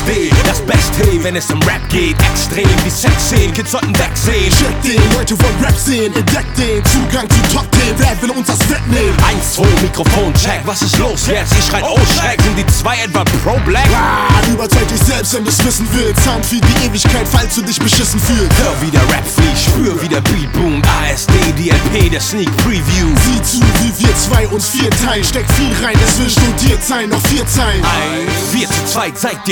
ASD, das Beste, wenn es um Rap geht. Extrem wie Sex-Szenen, Kids sollten wegsehen. Check den, Leute wollen Rap sehen, entdeckt den Zugang zu Top 10, wer will uns das wegnehmen? 1, 2, Mikrofon, check, was ist los jetzt? Ihr schreit, oh schreck, sind die 2 etwa Pro-Black? Überzeug dich selbst, wenn du's wissen willst. Sound für die Ewigkeit, falls du dich beschissen fühlst. Hör wie der Rap fliegt, spür wie der Beat boomt. ASD, die LP, der Sneak Preview. Sieh zu, wie wir 2 uns 4 teilen. Steck viel rein, es will studiert sein, noch 4 Zeilen. 4 zu 2, seid ihr